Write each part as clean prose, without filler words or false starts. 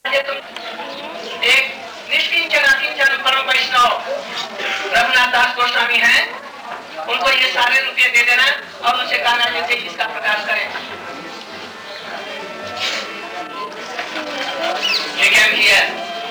एक निष्किंचन अकिंचन परम वैष्णव रघुनाथ दास गोस्वामी हैं, उनको ये सारे रुपये दे देना और उनसे कहना जैसे इसका प्रकाश करें। ये क्या किया?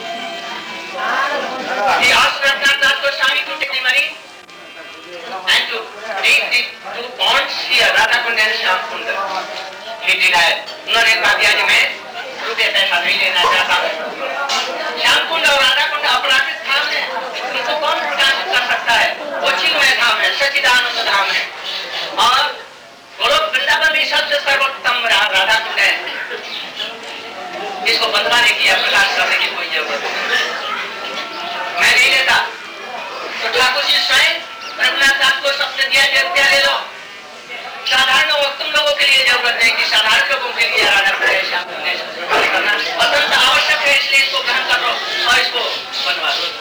He asked Raghunath Das Goswami to take the money and to take the two ponds here, Radha Kund and Shyam Kund. He denied. उन्होंने कहा दिया कि मैं रुपये पैसा नहीं लेना चाहता हूँ। श्याम कुंड और राधा कुंड अपराधिक धाम है, इनको कौन प्रकाशित कर सकता है? वो चिन्मय धाम है, सच्चिदानंद धाम है। और गोलोक वृंदावन भी सबसे सर्वोत्तम राधा कुंड है। इसको बंधवाने की या प्रकाश करने की कोई जरूरत नहीं। मैं नहीं लेता तो ठाकुर जी स्वयं रघुनाथ दास को सबसे दिया रुपया ले लो। साधारण तुम लोगों के लिए जरूरत है कि साधारण लोगों के लिए राधा करना अत्यंत आवश्यक है, इसलिए इसको ग्रहण कर लो और इसको बनवा दो।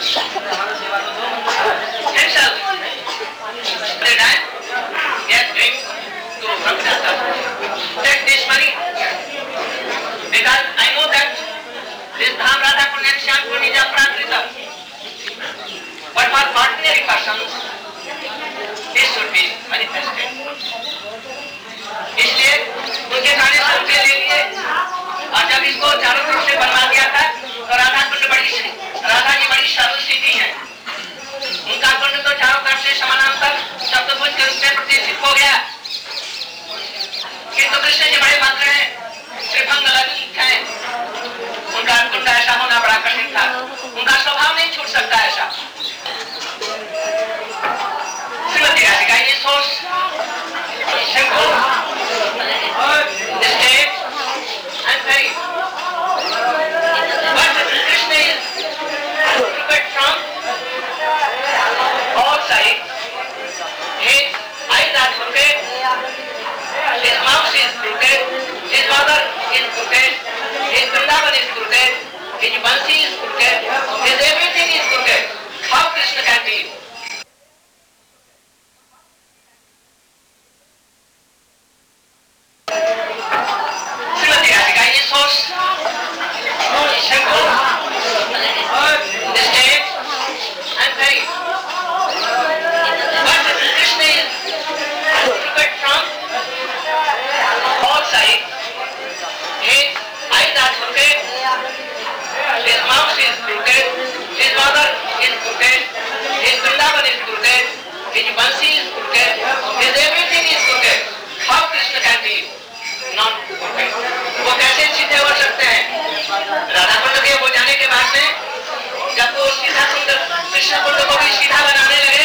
Because I know that this Dham Radha Kund and Shyam Kund is Aprakritam, but for ordinary persons this should be manifested. इसलिए उनके खाने से रुपये ले लिए और जब इसको चारों तरफ से बनवा दिया था तो राधा कुंड राधा जी बड़ी सर्वसिद्धि है। उनका कुंड तो चारों तरफ से समानांतर सप्तभुज के रूप में प्रतिष्ठित हो गया, किंतु कृष्ण जी बड़े भद्र हैं, श्रीभंग ललित हैं। उनका कुंड ऐसा होना बड़ा कठिन था, उनका स्वभाव नहीं छूट सकता ऐसा। श्रीमती राधिका ये सोच simple, distinct and very, but Krishna is prepared from all sides. His eyes are crooked, his mouth is crooked, his mother is crooked, his Vrindavan is crooked, his Bansi is crooked, his everything is crooked. How Krishna can be? Krishna कुंड को भी सीधा बनाने लगे,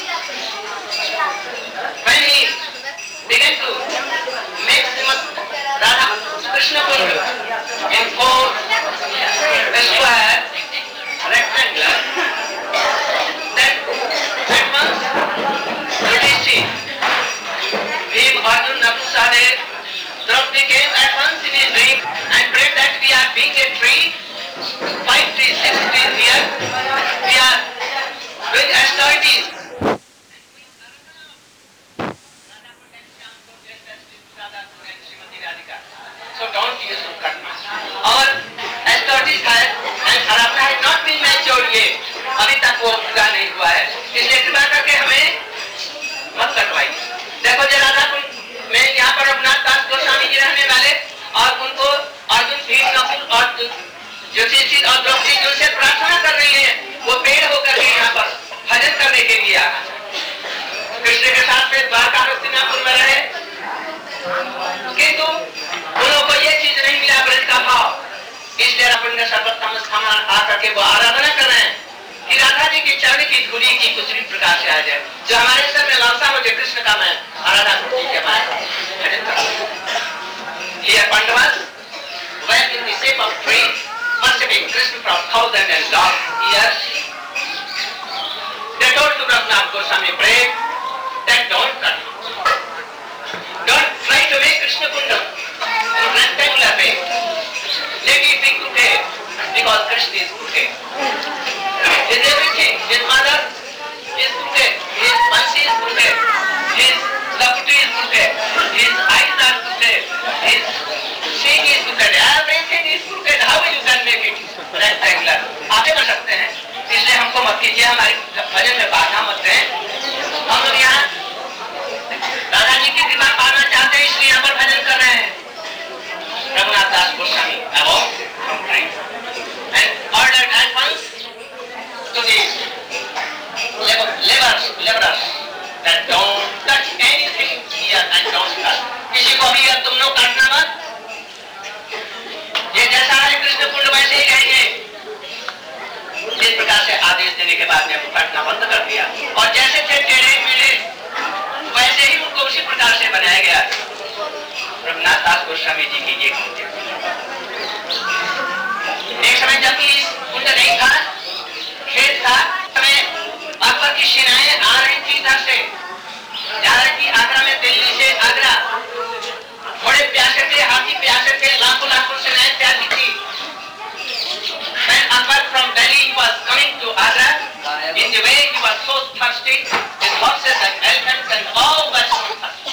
when he began to make Radha Krishna Kund in four square rectangular, then at once Yudhishthir, Bhim, Arjun, Nabal, Sahadev, Draupadi came at once in his dream and prayed that we are being a tree, 5 trees, 6 trees here, we are with authorities. So don't use to cut much. और authorities है and खराबना है not been matured yet. अभी तक वो पूरा नहीं हुआ है, इसलिए कृपा करके हमें मत कटवाइए। देखो जो राधा कुंड में यहाँ पर रघुनाथ दास गोस्वामी जी रहने वाले और उनको अर्जुन, भीम, नकुल और युधिष्ठिर और द्रौपदी जी उनसे प्रार्थना कर रही है, वो पेड़ होकर के यहाँ पर भजन करने के लिए आया। कृष्ण के साथ में द्वारका हस्तिनापुर में रहे, किंतु उन को ये चीज नहीं मिला ब्रज का भाव, इसलिए अपने सर्वोत्तम स्थान आकर के वो आराधना कर रहे हैं कि राधा जी की चरण की धूली की कुछ भी प्रकाश आ जाए, जो हमारे सर में लालसा हो जाए कृष्ण का मैं आराधना जी के बाद भजन करूं। Here Pandavas were in the shape of trees, worshipping Krishna from thousands and long years. They told to Raghunath Goswami, pray that don't cut. Don't try to make Krishna Kundam in rectangular way. Let it be crooked, because Krishna is crooked. His everything, his mother is crooked, his Bansi is crooked, his Laputi is crooked, his eyes are crooked, his seeing is crooked, everything is crooked. How you can make it? Regular आप कर सकते हैं, इसलिए हमको मत कीजिए, हमारी भजन में बाधा मत दें। हम लोग यहाँ दादाजी की कृपा पाना चाहते हैं, इसलिए यहाँ पर भजन कर रहे हैं। रघुनाथ दास Goswami and ordered at once to the laborers that don't touch anything here and don't cut. किसी को भी तुम लोग काटना मत, ये जैसा है कृष्ण कुंड वैसे ही रहेंगे। इस प्रकार से आदेश देने के बाद ने काटना बंद कर दिया और जैसे थे टेढ़े मेढ़े वैसे ही उनको उसी प्रकार से बनाया गया। रघुनाथ दास गोस्वामी जी की ये एक समय जबकि कुंड नहीं था, खेत था, समय अकबर की सेनाएं आ रही थी, इधर से जा रही थी आगरा में, दिल्ली से आगरा। घोड़े प्यासे थे, हाथी प्यासे थे, लाखों लाखों सेनाएं प्यासी थी। When Akbar from Delhi was coming to Agra, in the way he was so thirsty, his horses and elephants and all were so thirsty.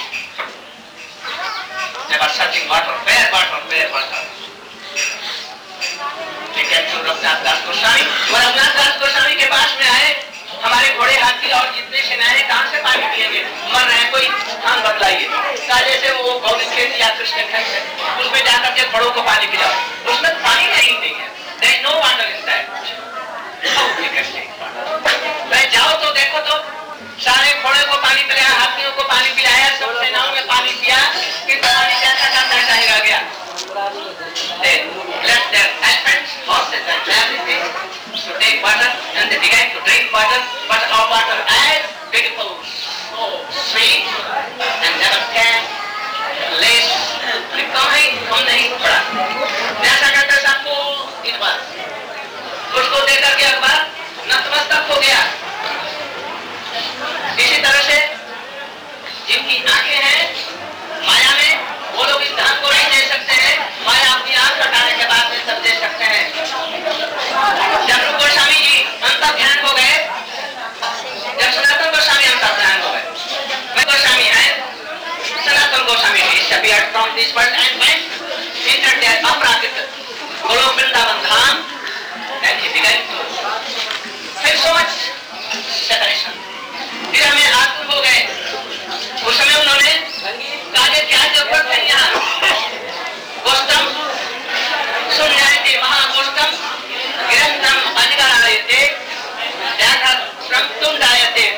They were searching water, where water, where water. Raghunath दास गोस्वामी और रघुनाथ दास गोस्वामी के पास में आए, हमारे घोड़े हाथी और जितने सेनाएं कहां से पानी पिएंगे, मर रहे हैं, कोई स्थान बदलाइए। जैसे वो गौरी खेत या कृष्ण खेत है, उसमें जाकर के घोड़ों को पानी पिलाओ, उसमें पानी नहीं है। There is no water in that. जाओ तो देखो तो सारे घोड़े को पानी पिलाया, हाथियों को पानी पिलाया, सब सेनाओं में पानी पिया, किंतु पानी जैसा का तैसा ही रह गया। Let their elephants, horses and everything to take water, and they began to drink water, but our water as beautiful, so sweet, and never can less, कम नहीं पड़ा, जैसा का तैसा full it was। उसको देकर के अकबर नतमस्तक हो गया। इसी तरह से जिनकी आंखें हैं माया में, वो लोग इस धाम को नहीं दे सकते हैं, माया अपनी आंख हटाने के बाद में सब दे सकते हैं। जब रूप गोस्वामी जी अंतर ध्यान हो गए, जब सनातन गोस्वामी अंतर ध्यान हो गए, मैं गोस्वामी है Sanatan Goswami disappeared from this world and went into their अपराजित गोलोक वृंदावन धाम, and he began to feel so much separation। फिर हमें आत्म हो गए। उस समय उन्होंने कहा क्या जरूरत है यहाँ, गोष्ठम सुन जाए थे, महागोष्ठम गिरंतम अधिकार आए थे, तुम डाये थे,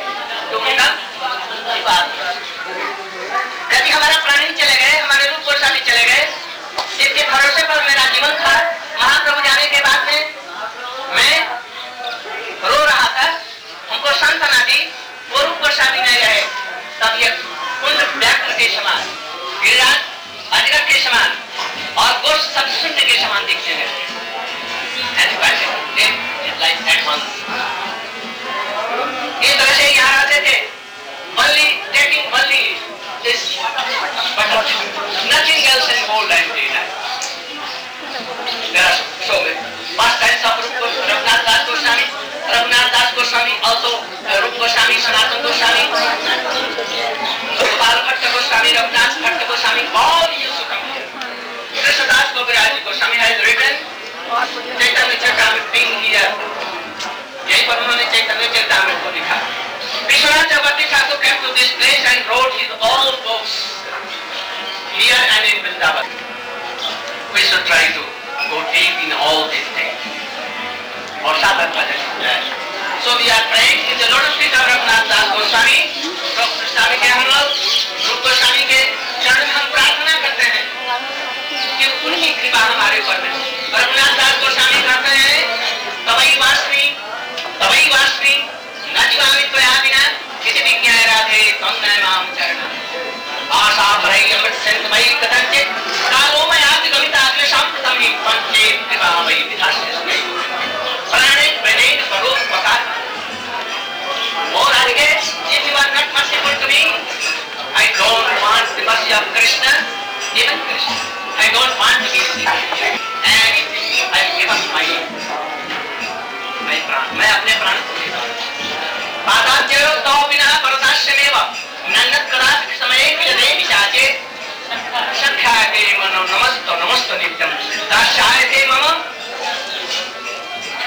यदि हमारा प्राणी चले गए, हमारे रूप गोस्वामी चले गए, जिसके भरोसे पर मेरा जीवन था, महाप्रभु जाने के बाद में मैं रो रहा था, हमको सांत्वना दी, वो रूप गोस्वामी नहीं रहे, तब ये कुंड व्याघ्र के समान, गिरिराज अजगर के समान और गोष्ठ सब शून्य के समान दिखते हैं। इस तरह से यहाँ आते थे, only taking only this, but nothing else in whole life they had. There are so many pastimes of Raghunath Das Goswami, Raghunath Das Goswami, also Rup Goswami, Sanatana Goswami, Gopal Bhatta Goswami, Raghunath Bhatta Goswami, all used to come here. Krishnadas Kaviraj Goswami has written Chaitanya Charitamrita being here. यही पर उन्होंने चैतन्य चरितामृत को लिखा। विश्वनाथ चक्रवर्ती Thakur came to this place and wrote his all books here and in Vrindavan. We should try to go deep in all these things. और साधन भजन है। So we are praying in the lotus feet of Raghunath Das Goswami, Goswami के हम लोग रूप गोस्वामी के चरण में हम प्रार्थना करते हैं कि उनकी कृपा हमारे ऊपर है। रघुनाथ दास गोस्वामी कहते हैं तवई वास्मी न जीवामि त्वया विना किसी विज्ञाय राधे त्वं न मां चरण आशा भरै अमृत संतमयि कथंचित कालो मयाति गमिताग्र सांप्रतमि पंचे कृपामयि विधास्यस्मै प्राणेन प्रणेन परोपकार। और आगे if you are not merciful to me, I don't want the mercy of Krishna, even Krishna. I don't want to be and I give up my प्राण, मैं अपने प्राण को देता हूँ। पादात्यो तो बिना परदास्यमेव नन्नत कदाचित् समये विजने विचाचे सख्याते मनो नमस्तो नित्यं दास्याते मम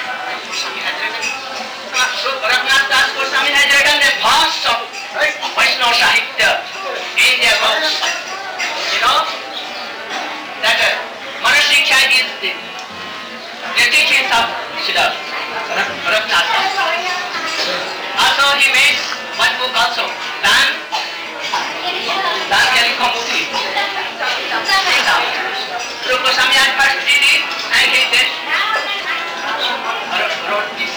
Vaishnava Sahitya in their books. You know that Manasiksha is the teachings of Srila Raghunath. Also he made one book also, Dan Yalikamuti. Rupa Goswami had first read it and he then wrote this.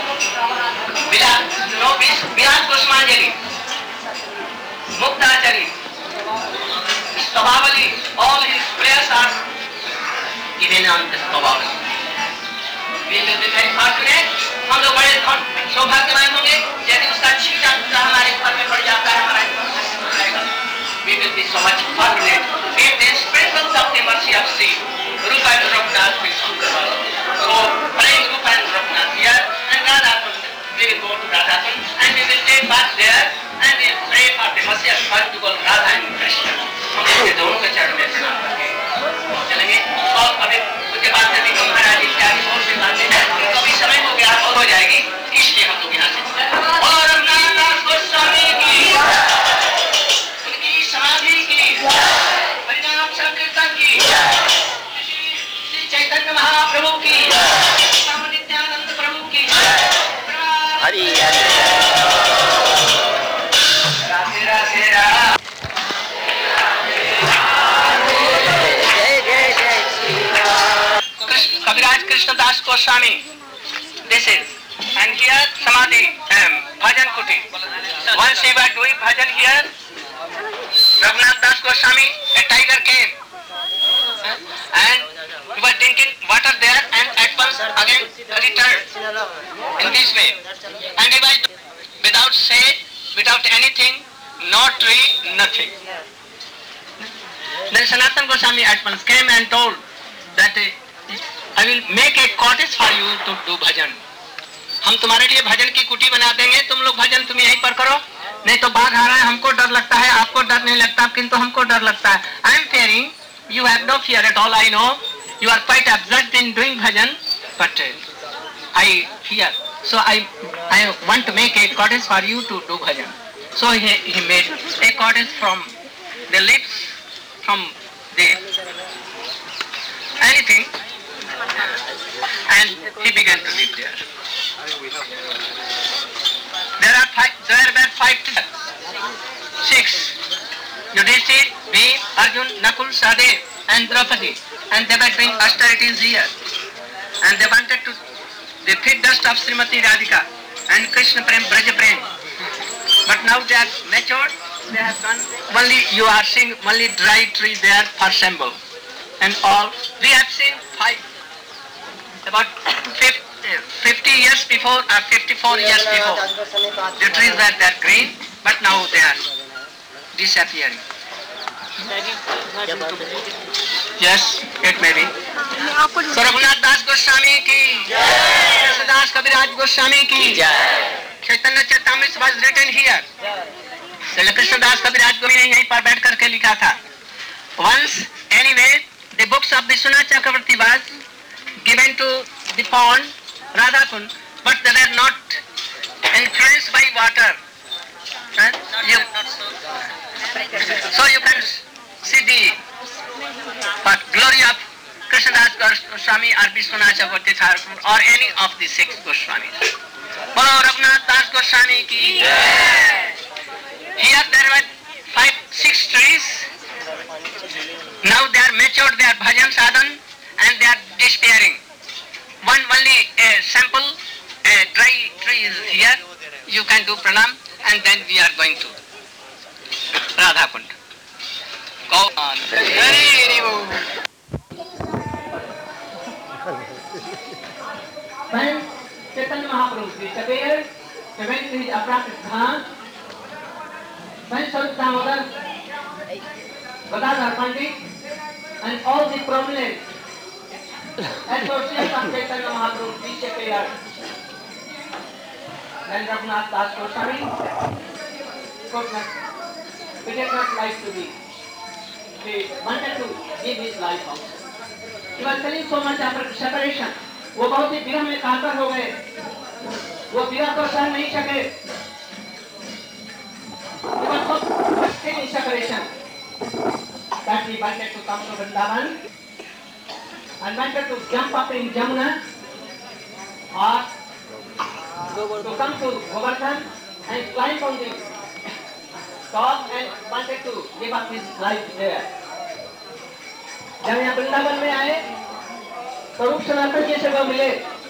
Vilas Goswami, Muktachari, Stavavali, all his prayers are given on the Stavavali. We will be very fortunate. हम लोग बड़े सौभाग्यवान होंगे यदि उसका छीटा टूटा हमारे घर में पड़ जाता है, हमारा जाएगा. We will be so much fortunate if the sprinkles of the mercy of sea, Rupa and Raghunath will come to us. So praying Rupa and Raghunath here, and Radha, we will go to Radha and we will take bath there and we will pray for the mercy of God to go Radha and Krishna. हम इसके दोनों के चरण में स्नान करके चलेंगे. और अभी उसके बाद यदि महाराज इत्यादि और से बातें तो अभी समय हो गया और हो जाएगी, इसलिए हम लोग यहाँ से और रघुनाथ गोस्वामी की उनकी समाधि की परिणाम संकीर्तन की श्री चैतन्य महाप्रभु की नित्यानंद प्रभु की Hari Radhe Radhe Radhe. Kaviraj Krishnadas Goswami, this is, and here Samadhi, Bhajan Kuti. Once we were doing Bhajan here, Raghunath Das Goswami, a tiger came, and we were drinking water there, and at once again returned in this way. And he was without shade, without anything, no tree, nothing. Then Sanatana Goswami at once came and told that I will make a cottage for you to do bhajan. हम तुम्हारे लिए भजन की कुटी बना देंगे, तुम लोग भजन तुम यहीं पर करो. नहीं तो बाघ आ रहा है, हमको डर लगता है, आपको डर नहीं लगता, किंतु हमको डर लगता है. I am fearing, you have no fear at all. I know you are quite absorbed in doing bhajan, but I fear. So I want to make a cottage for you to do bhajan. So he made a cottage from the lips, from the anything, and he began to live there. There were 5, 6. Yudhishthir, Bhim, Arjun, Nakul, Sahadev, and Draupadi, and they were doing austerities here. And they wanted to feed dust of Srimati Radhika and Krishna Prem, Braja Prem. But now they are matured. They have done only, you are seeing only dry tree there for symbol. And all, we have seen 5, about 50 years before or 54 years before. The trees were there green, but now they are disappearing. Yes, it may be. So Raghunath Das Goswami ki, Krishnadas Kaviraj Goswami ki, Chaitanya Charitamrita was written here. Srila Krishnadas Kaviraj Goswami ने यहीं पर बैठ करके लिखा था. Once, anyway, the books of Vishwanath Chakravarti was given to the pond Radhakund, but they were not influenced by water. So you can see the glory of Krishnadas Goswami or Vishwanath Chakravarti Thakur or any of the 6 Goswamis. Bolo Raghunath Das Goswami ki. Here there were 5, 6 trees. Now they are matured, they are bhajan sadhan, and they are disappearing. Only a sample, a dry tree is here. You can do pranam, and then we are going to Radha Kund. Go on. When Chaitanya Mahaprabhu disappeared, he went to his appropriate dham. When Swarup Damodar, Gadadhar Pandit, and all the prominent associates of Chaitanya Mahaprabhu disappeared. Then Raghunath Das Goswami he did not like to be. He wanted to give his life also. He was feeling so much after separation. वो बहुत ही विरह में कातर हो गए. वो विरह तो सहन नहीं सके. He was so in separation that he wanted to come to Vrindavan and wanted to jump up in Jamuna or to come to Govardhan and climb on the top and wanted to give up his life there. जब यहाँ वृंदावन में आए तो रूप सनातन जी से वो मिले।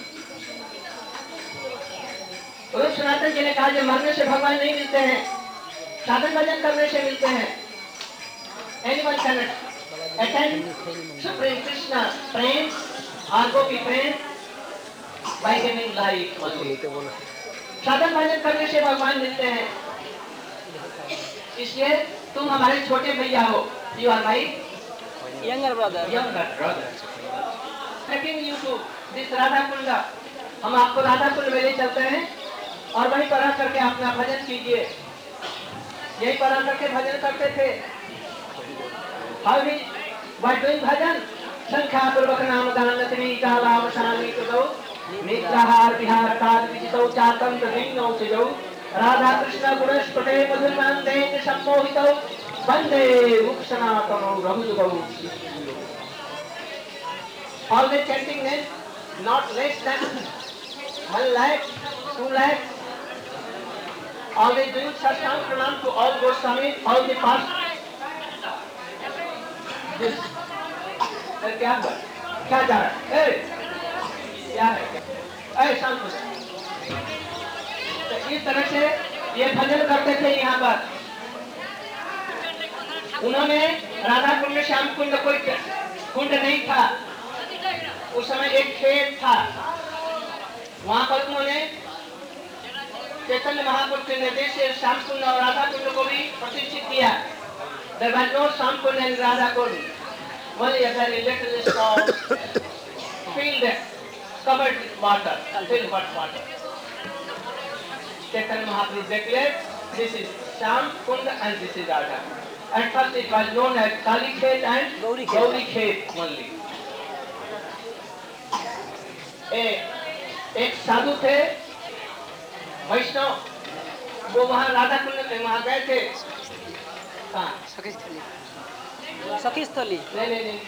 रूप सनातन जी ने कहा कि मरने से भगवान नहीं मिलते हैं, साधन भजन करने से मिलते हैं। Anyone can attend Supreme Krishna prem or Gopi prem by giving life only. साधन भजन करने से भगवान मिलते हैं। इसलिए तुम हमारे छोटे भैया हो। You are my younger brother. Taking you to this Radha Kund, हम आपको राधा कुंड में ले चलते हैं और वहीं पर आकर के अपना भजन कीजिए। यहीं पर आकर के भजन करते थे। How we by doing भजन संख्या पूर्वक नाम गान नतनी कालाव शानी कुदो निद्राहार विहार काल विजितो चातम तदिन्नो सिजो राधा कृष्ण गुणस्पते मधुरमान देन सम्मोहितो वंदे रूप सनातनो रघुजुगो। Always chanting names, not less than 1 lakh, 2 lakh. Always doing Sastang Pranam to all Goswami, all the past. This. क्या हुआ? क्या जा रहा है? क्या है? शांत हो जाए। तो इस तरह से ये भजन करते थे यहाँ पर। उन्होंने राधा कुंड श्याम कुंड कोई कुंड नहीं था, उस समय एक खेत था। वहां पर उन्होंने चैतन्य महाप्रभु के निर्देश से श्याम कुंड और राधा कुंड को भी प्रतिष्ठित किया। There was no Shyam Kund and Radha Kund, only a very little small field covered with water, filled with water. Chaitanya Mahaprabhu declared, this is Sham Kund and this is Radha. At first it was known as Kali Khet and Gauri Khet only. एक साधु थे वैष्णव, वो वहाँ राधा कुंड में वहाँ गए थे। सखी स्थली नहीं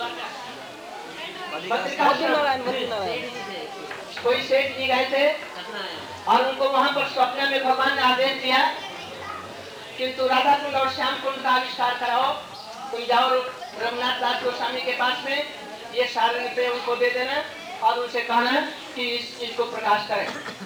कोई सेठ जी गए थे और उनको वहाँ पर स्वप्न में भगवान ने आदेश दिया, किंतु राधा कुंड और श्याम कुंड का आविष्कार कराओ, तुम जाओ रघुनाथ दास गोस्वामी के पास में, ये सारे रुपये उनको दे देना और उनसे कहना कि इस चीज को प्रकाश करें।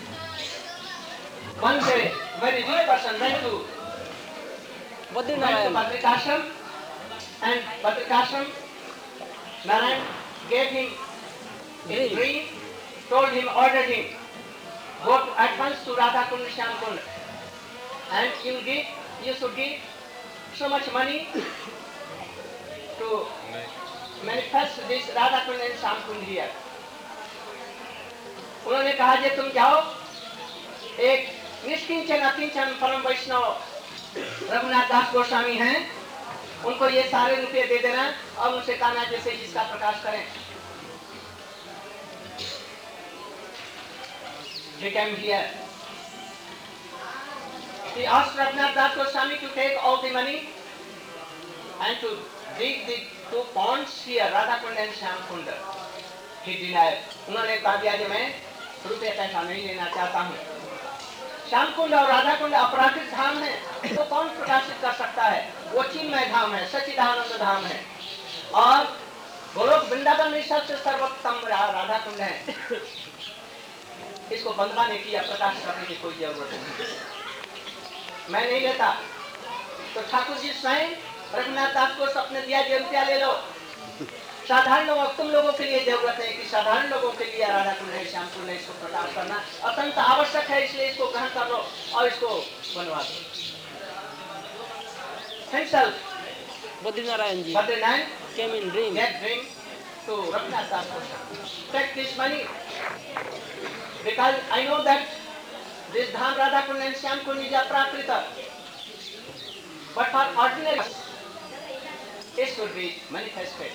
One day, very rich person went to Badrikashram, and Badrikashram, Narayan gave him a dream, told him, ordered him, go at once to Radha Kund, Shyam Kund, and you should give so much money to manifest this Radha Kund and Shyam Kund here. उन्होंने कहा कि तुम जाओ, एक निष्किंचन अकिंचन परम वैष्णव रघुनाथ दास गोस्वामी हैं, उनको ये सारे रुपये दे देना और उनसे कहना जैसे इसका प्रकाश करें। He came here. He asked Raghunath Das Goswami to take all the money and to dig the 2 ponds here, Radha Kund and Shyam Kund. He denied. उन्होंने कहा दिया कि मैं रुपये पैसा नहीं लेना चाहता हूँ। श्याम कुंड और राधा कुंड अपराधिक धाम है, तो कौन प्रकाशित कर सकता है? वो चिन्मय धाम है, सच्चिदानंद धाम है, और गोलोक वृंदावन में सबसे सर्वोत्तम राधा कुंड है। इसको बंधवाने की या प्रकाश करने की कोई जरूरत नहीं। मैं नहीं लेता, तो ठाकुर जी स्वयं रघुनाथ दास को सपने दिया, ये रुपया ले लो। साधारण लोगों, तुम लोगों के लिए जरूरत है कि साधारण लोगों के लिए राधा कुंड है, श्याम कुंड है, इसको प्रकाश करना अत्यंत आवश्यक है, इसलिए इसको ग्रहण कर लो और इसको बनवा दो। Himself, Badrinath came in dream, to Raghunath Das Goswami. Take this money, because I know that this Dham Radha Kund and Shyam Kund is aprakrita, but for ordinary it should be manifested.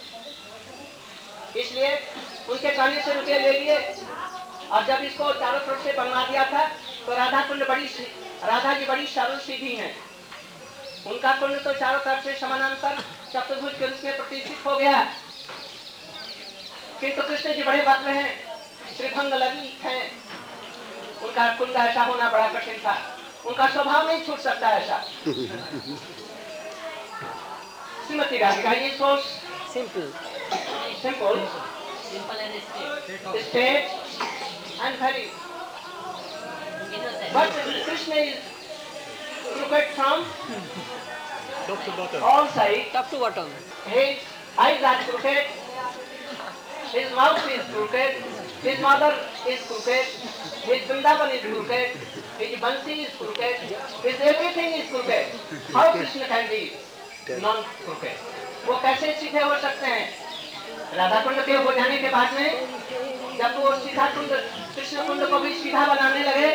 इसलिए उनके कहने से रुपये ले लिए, और जब इसको चारों तरफ से बनवा दिया था तो राधा कुंड राधा जी बड़ी सरल सीधी हैं, उनका कुंड तो चारों तरफ से समानांतर चतुर्भुज के रूप में प्रतिष्ठित हो गया, किंतु कृष्ण जी बड़े भद्र हैं, त्रिभंग लगी है, उनका कुंड ऐसा होना बड़ा कठिन था, उनका स्वभाव नहीं छूट सकता ऐसा। श्रीमती राधिका ये सोच simple state and very but Krishna is crooked from top to bottom. all sides. Top to bottom. His eyes are crooked, his mouth is crooked, his mother is crooked, his Vrindavan is crooked, his Bansi is crooked, his everything is crooked. How Krishna can be non-crooked? वो कैसे सीधे हो सकते हैं? राधा कुंड के हो जाने के बाद में जब वो सीधा कुंड कृष्ण कुंड को भी सीधा बनाने लगे,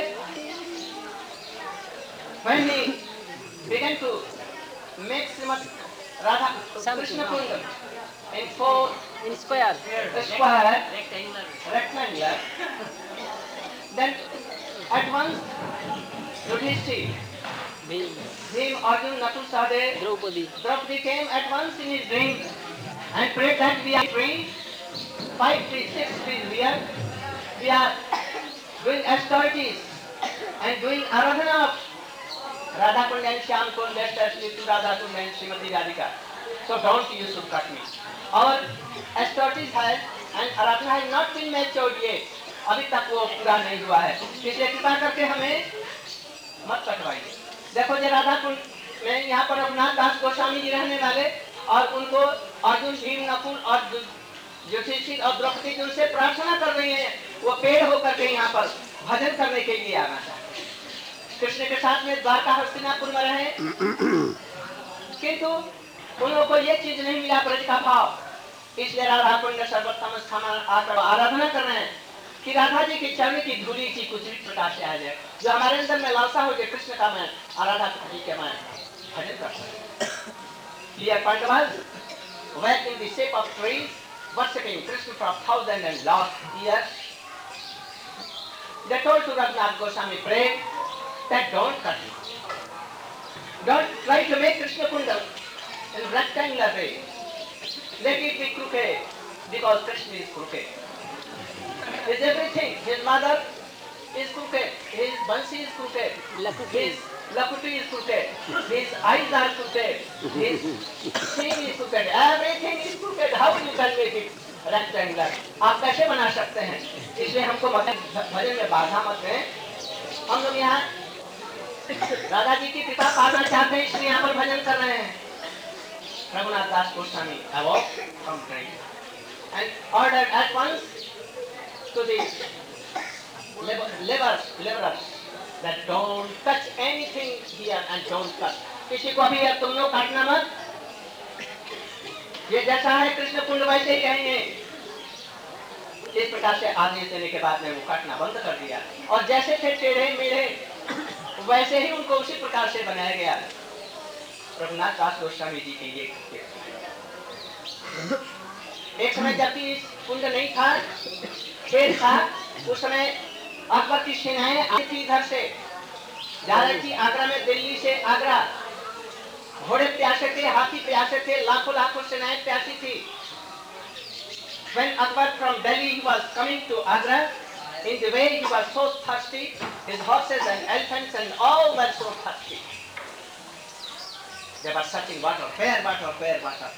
when he began to make Srimad Radha Krishna Kund in four square rectangular, then at once Yudhishthir, Bhim, Arjun, Natul, Sahadev, Draupadi came at once in his dream and prayed that we are free, 5 trees, 6 trees we are doing austerities and doing aradhana of Radha Kund and Shyam Kund, especially to Radha Kund and Srimati Radhika. So don't you should cut me. Our austerities has and aradhana has not been matured yet. अभी तक वो पूरा नहीं हुआ है, इसलिए कृपा करके हमें मत कटवाइए। देखो जो राधा कुंड में यहाँ पर रघुनाथ दास गोस्वामी जी रहने वाले और उनको अर्जुन, भीम, नकुल और युधिष्ठिर और द्रौपदी जी उनसे प्रार्थना कर रही हैं, वो पेड़ होकर के यहाँ पर भजन करने के लिए आना चाहते। कृष्ण के साथ में द्वारका हस्तिनापुर में रहे, किंतु उन लोगों को ये चीज नहीं मिला ब्रज का भाव, इसलिए राधा कुंड सर्वोत्तम स्थान आकर आराधना कर रहे हैं कि राधा जी के चरण की धूली सी कुछ भी प्रकार से आ जाए, जो हमारे अंदर में लालसा हो जाए कृष्ण का मैं और राधा जी के मैं भजन कर सकूं। Clear point was when in the shape of trees worshipping Krishna for 1,000 and last years, they told to Raghunath Goswami, pray that don't cut it. Don't try to make Krishna Kunda in rectangular way. Let it be crooked, because Krishna is crooked. His everything, his mother is crooked, his Bansi is crooked, his Lakuti is crooked, his eyes are crooked, his skin is crooked, everything is crooked. How you can make it rectangular? आप कैसे बना सकते हैं? इसलिए हमको भजन में बाधा मत दें। हम लोग यहाँ राधा जी की कृपा पाना चाहते हैं, इसलिए यहाँ पर भजन कर रहे हैं। रघुनाथ दास Goswami awoke from dream and ordered at once to the laborers that don't touch anything here and don't cut. किसी को भी अब तुम लोग काटना मत, ये जैसा है कृष्ण कुंड वैसे ही रहेंगे। इस प्रकार से आदेश देने के बाद में वो काटना बंद कर दिया और जैसे थे टेढ़े मेढ़े वैसे ही उनको उसी प्रकार से बनाया गया। रघुनाथ दास गोस्वामी जी के ये एक समय जबकि कुंड नहीं था, खेत था, उस समय अकबर की सेनाएं आई थी, इधर से जा रही थी आगरा में, दिल्ली से आगरा। घोड़े प्यासे थे, हाथी प्यासे थे, लाखों लाखों सेनाएं प्यासी थी। When Akbar from Delhi he was coming to Agra, in the way he was so thirsty, his horses and elephants and all were so thirsty. They were searching water, where water, where water.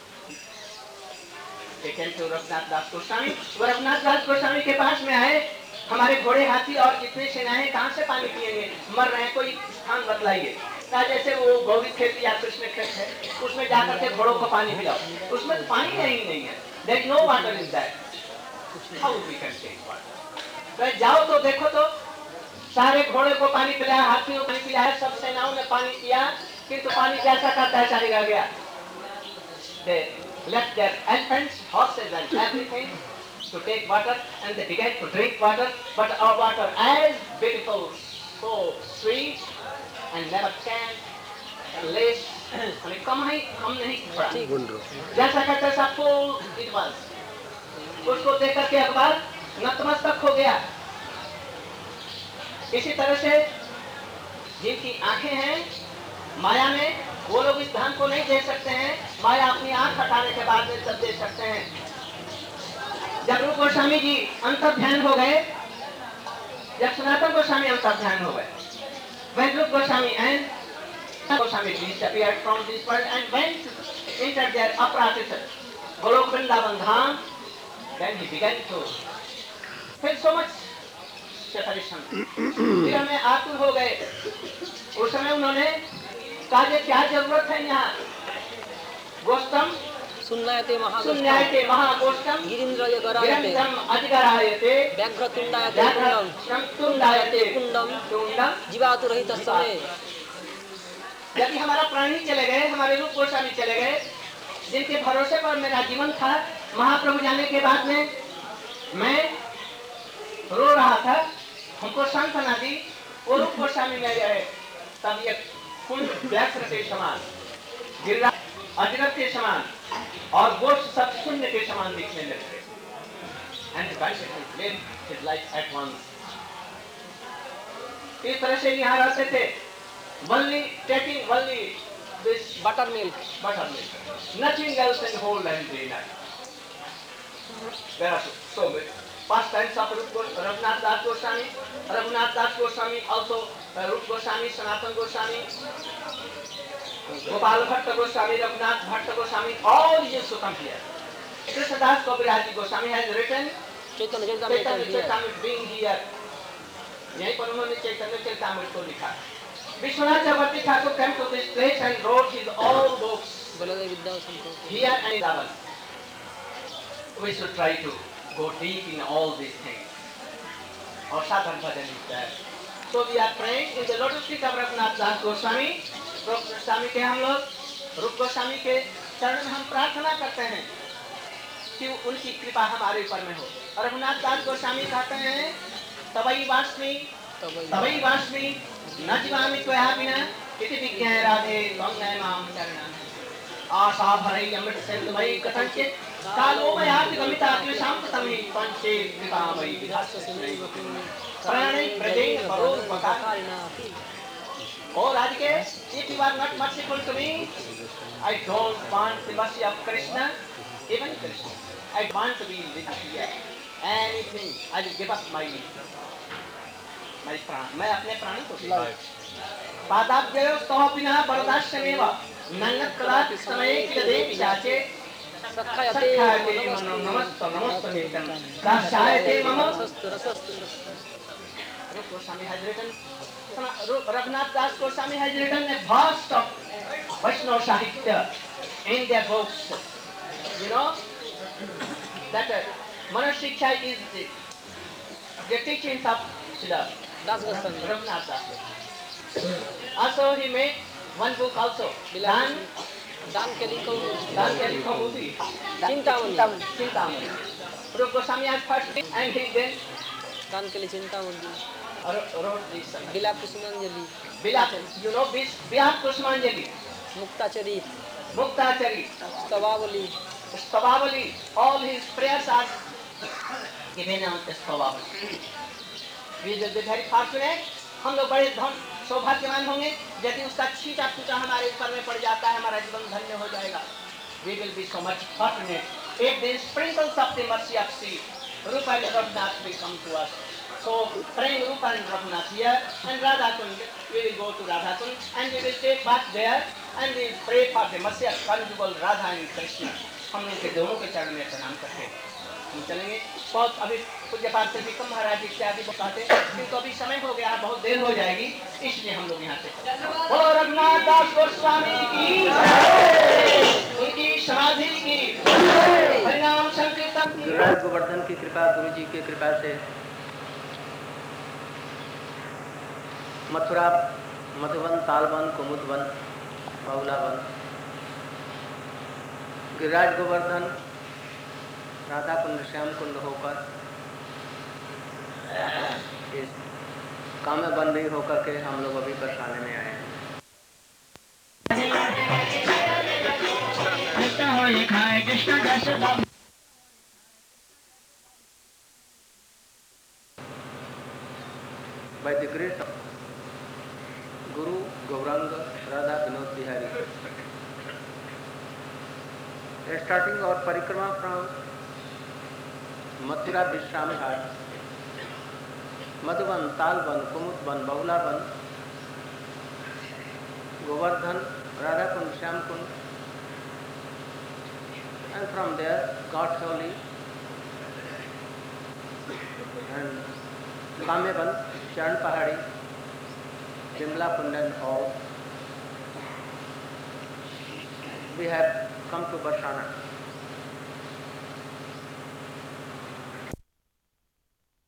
They came to Raghunath Das Goswami. वो रघुनाथ दास गोस्वामी के पास में आए, हमारे घोड़े हाथी और जितने सेनाएं कहाँ से पानी पिएंगे, मर रहे हैं, कोई स्थान बतलाइए। जैसे वो गौरी खेत या कृष्ण खेत है, उसमें जाकर के घोड़ों को पानी पिलाओ, उसमें तो पानी नहीं है। There is no water in that. How we can take water? तो जाओ तो देखो तो सारे घोड़े को पानी पिलाया, हाथियों को पानी पिलाया, सब सेनाओं ने पानी पिया, किंतु पानी जैसा का तैसा निकल गया। They left their elephants, horses and everything to take water, and they began to drink water, but our water as beautiful, so sweet, and never can, and less, and कम नहीं पड़ा। जैसा का तैसा full it was। उसको देख करके अकबर नतमस्तक हो गया। इसी तरह से जिनकी आंखें हैं माया में वो लोग इस धन को नहीं दे सकते हैं, माया अपनी आंख हटाने के बाद में सब दे सकते हैं। जब रूप गोस्वामी जी अंतर्ध्यान हो गए, जब सनातन गोस्वामी अंतर्ध्यान हो गए, when Rupa Goswami and Goswami disappeared from this world and went to enter their Apratita Golok Vrindavan Dham, then he began to feel so much separation. फिर हमें आतुर हो गए। उस समय उन्होंने कहा कि क्या जरूरत है यहाँ गोष्ठम सुन्नायते महागोष्ठम गिरीन्द्रय गिरंतम अधिगरायते व्याघ्रतुंडायते कुंडम जीवातुरहित समय। यदि हमारा प्राणी चले गए, हमारे रूप गोस्वामी चले गए, जिनके भरोसे पर मेरा जीवन था, महाप्रभु जाने के बाद में मैं रो रहा था, हमको सांत्वना दी, वो रूप गोस्वामी में गए, तब ये कुंड व्याघ्र के समान, गिरिराज अजगर के समान और गोष्ठ सब शून्य के समान दिखने लगे। And the bicycle lived his life at once. इस तरह से यहाँ रहते थे, only this buttermilk, nothing else in whole land day night. There are so many pastimes of Raghunath Das Goswami, also Rupa Goswami, Sanatana Goswami, Gopal Bhatta Goswami, Raghunath Bhatta Goswami, all used to come here. Krishnadas Kaviraj Goswami has written Chaitanya Charitamrita being here. यहीं पर उन्होंने चैतन्य चरितामृत को लिखा। विश्वनाथ चक्रवर्ती Thakur came to this place and wrote his all books here and in Vrindavan. We should try to go deep in all these things. और साधन भजन लिखता है। So we are praying in the lotus feet of Raghunath Das Goswami, रूप गोस्वामी के हम लोग, रूप गोस्वामी के चरण में हम प्रार्थना करते हैं कि उनकी कृपा हमारे ऊपर में हो। रघुनाथ दास गोस्वामी कहते हैं तवई वास्मी न जीवामि त्वया विना इति विज्ञाय राधे त्वं मां शरणं आशा भरै अमृत सिंधुमयि कथंचित् कालोपयाति गमिता क्लेशां तमहि पंचे कृपामयि विधास्यस्मै प्राणै प्रजेन परोपकारिणा। Oh Radhike, if you are not merciful to me, I don't want the mercy of Krishna, even Krishna. I want to be living here. Anything, I will give up my प्राण, मैं अपने प्राण को पादाब्जयो स्तोपिना बरदाश्यमेव नन्नत कदाच समय किलदे पिशाचे सखायते नमस्त नित्यं दास्यायते मम Goswami has written, Raghunath Das Goswami has written a vast of Vaishnava Sahitya in their books. You know that Manashiksha is the teachings of Srila Raghunath Das. Also he made one book also, Dan Kali Kamuti, Chintamani. Rupa Goswami has first and he then दान के लिए चिंता मत wrote this. बिलाप कुसुमांजलि, you know Bilap Kusumanjali, Muktacharit, Stavavali, all his prayers are given on the Stavavali. We will be very fortunate, हम लोग बड़े धन सौभाग्यवान होंगे यदि उसका छीटा फूटा हमारे ऊपर में पड़ जाता है, हमारा जीवन धन्य हो जाएगा। We will be so much fortunate if the sprinkles of the mercy of Sri Rupa and Raghunath will come to us. So praying Rupa and Raghunath here and Radha Kund, we will go to Radha Kund and we will take back there and we will pray for the mercy of conjugal Radha and Krishna. हम उनके दोनों के चरण में प्रणाम करते हैं। हम चलेंगे। बहुत अभी पूज्य पाठ से विक्रम महाराज इत्यादि बताते हैं, किंतु अभी समय हो गया, बहुत देर हो जाएगी, इसलिए हम लोग यहाँ से बोलो रघुनाथ दास गोस्वामी की उनकी समाधि की हरिनाम संकीर्तन की। गोवर्धन की कृपा, गुरु जी की कृपा से मथुरा, मधुवन, तालवन, कुमुदवन, बहुलावन, गिरिराज गोवर्धन, राधा कुंड, श्याम कुंड होकर इस काम में बंदी होकर के हम लोग अभी बरसाने में आए हैं। By the grace of Guru Gauranga Radha Vinod Bihari starting our parikrama from Mathura Vishram Ghat, Madhuban, Talban, Kumudban, Baulaban, Govardhan, Radhakund, Shyamkund, and from there Gatholi and Kameban, Charan Pahadi, Shimla Kund and all. We have come to Barsana.